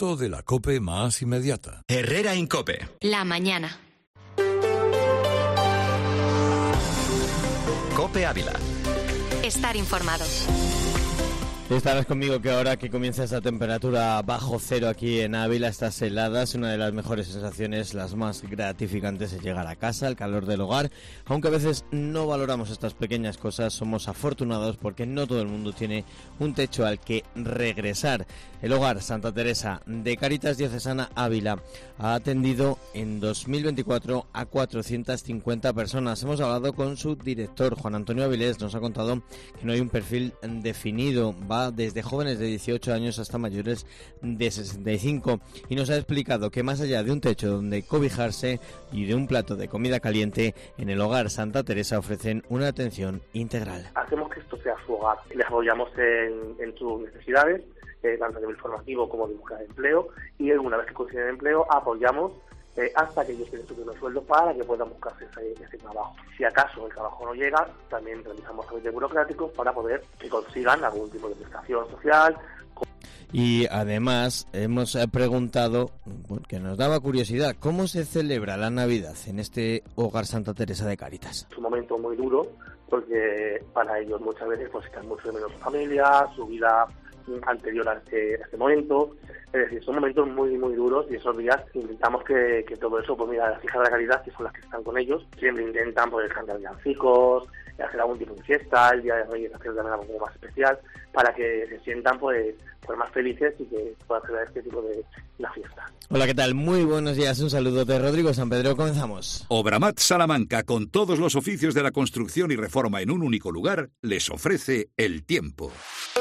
producto de la COPE más inmediata. Herrera Incope. La mañana. COPE Ávila. Estar informados. Estarás conmigo que ahora que comienza esta temperatura bajo cero aquí en Ávila, estas heladas, una de las mejores sensaciones, las más gratificantes, es llegar a casa, el calor del hogar. Aunque a veces no valoramos estas pequeñas cosas, somos afortunados porque no todo el mundo tiene un techo al que regresar. El Hogar Santa Teresa de Cáritas Diocesana Ávila ha atendido en 2024 a 450 personas. Hemos hablado con su director, Juan Antonio Avilés, nos ha contado que no hay un perfil definido, va desde jóvenes de 18 años hasta mayores de 65, y nos ha explicado que más allá de un techo donde cobijarse y de un plato de comida caliente, en el Hogar Santa Teresa ofrecen una atención integral. Hacemos que esto sea su hogar, les apoyamos en sus necesidades, tanto a nivel formativo como de búsqueda de empleo, y una vez que consiguen empleo apoyamos hasta que ellos tienen su primer sueldo para que puedan buscarse ese trabajo. Si acaso el trabajo no llega, también realizamos trámites burocráticos para poder que consigan algún tipo de prestación social. Y además hemos preguntado, que nos daba curiosidad, ¿cómo se celebra la Navidad en este Hogar Santa Teresa de Cáritas? Es un momento muy duro porque para ellos muchas veces pues están mucho de menos su familia, su vida anterior a este momento. Es decir, son momentos muy muy duros, y esos días intentamos que todo eso, pues mira, las hijas de la caridad, que son las que están con ellos, siempre intentan pues cantar villancicos, hacer algún tipo de fiesta, el Día de Reyes hacer también algo más especial, para que se sientan pues más felices y que puedan hacer este tipo de la fiesta. Hola, ¿qué tal? Muy buenos días, un saludo de Rodrigo San Pedro, comenzamos. Obramat Salamanca, con todos los oficios de la construcción y reforma en un único lugar, les ofrece el tiempo.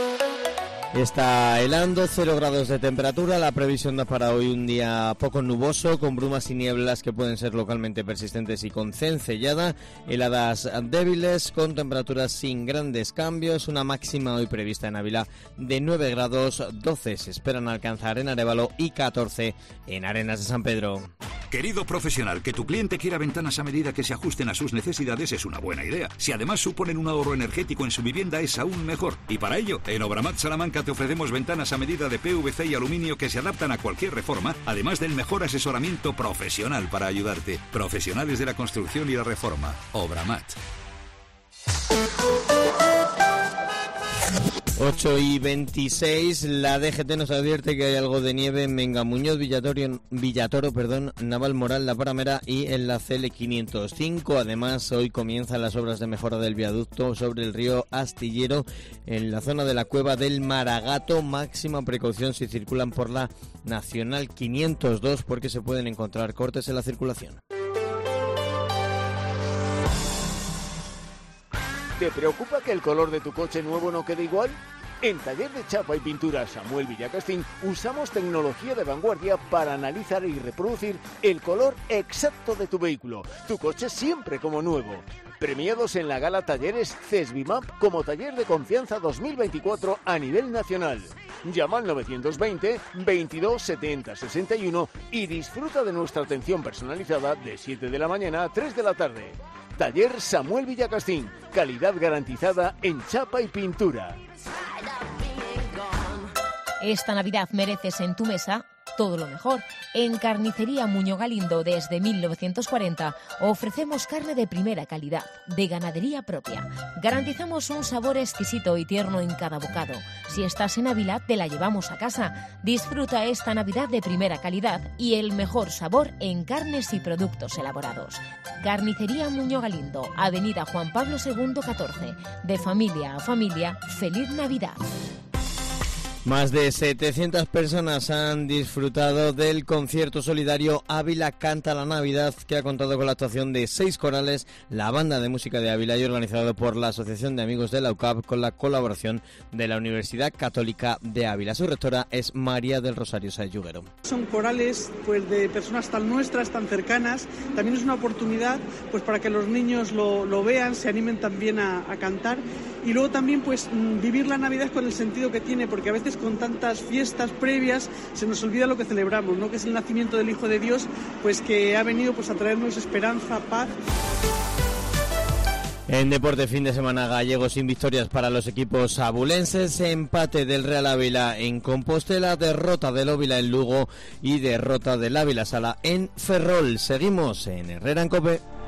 Está helando, 0 grados de temperatura, la previsión da para hoy un día poco nuboso, con brumas y nieblas que pueden ser localmente persistentes y con cencellada, heladas débiles, con temperaturas sin grandes cambios, una máxima hoy prevista en Ávila de 9 grados, 12 se esperan alcanzar en Arévalo y 14 en Arenas de San Pedro. Querido profesional, que tu cliente quiera ventanas a medida que se ajusten a sus necesidades es una buena idea. Si además suponen un ahorro energético en su vivienda es aún mejor. Y para ello, en Obramat Salamanca te ofrecemos ventanas a medida de PVC y aluminio que se adaptan a cualquier reforma, además del mejor asesoramiento profesional para ayudarte. Profesionales de la construcción y la reforma. Obramat. 8:26, la DGT nos advierte que hay algo de nieve en Mengamuñoz, Villatoro, Navalmoral, La Paramera y en la CL505. Además, hoy comienzan las obras de mejora del viaducto sobre el río Astillero en la zona de la Cueva del Maragato. Máxima precaución si circulan por la Nacional 502 porque se pueden encontrar cortes en la circulación. ¿Te preocupa que el color de tu coche nuevo no quede igual? En Taller de Chapa y Pintura Samuel Villacastín usamos tecnología de vanguardia para analizar y reproducir el color exacto de tu vehículo. Tu coche siempre como nuevo. Premiados en la gala Talleres CESBIMAP como Taller de Confianza 2024 a nivel nacional. Llama al 920 22 70 61 y disfruta de nuestra atención personalizada de 7 de la mañana a 3 de la tarde. Taller Samuel Villacastín, calidad garantizada en chapa y pintura. Esta Navidad mereces en tu mesa todo lo mejor. En Carnicería Muñoz Galindo, desde 1940, ofrecemos carne de primera calidad, de ganadería propia. Garantizamos un sabor exquisito y tierno en cada bocado. Si estás en Ávila, te la llevamos a casa. Disfruta esta Navidad de primera calidad y el mejor sabor en carnes y productos elaborados. Carnicería Muñoz Galindo, Avenida Juan Pablo II 14. De familia a familia, ¡feliz Navidad! Más de 700 personas han disfrutado del concierto solidario Ávila Canta la Navidad, que ha contado con la actuación de 6 corales, la banda de música de Ávila y organizado por la Asociación de Amigos de la UCAP con la colaboración de la Universidad Católica de Ávila. Su rectora es María del Rosario Sáez Yuguero. Son corales pues de personas tan nuestras, tan cercanas. También es una oportunidad pues para que los niños lo vean, se animen también a cantar. Y luego también pues vivir la Navidad con el sentido que tiene, porque a veces con tantas fiestas previas se nos olvida lo que celebramos, ¿no? Que es el nacimiento del Hijo de Dios, pues que ha venido pues a traernos esperanza, paz. En deporte, fin de semana gallego sin victorias para los equipos abulenses, empate del Real Ávila en Compostela, derrota del Óvila en Lugo y derrota del Ávila Sala en Ferrol. Seguimos en Herrera en COPE.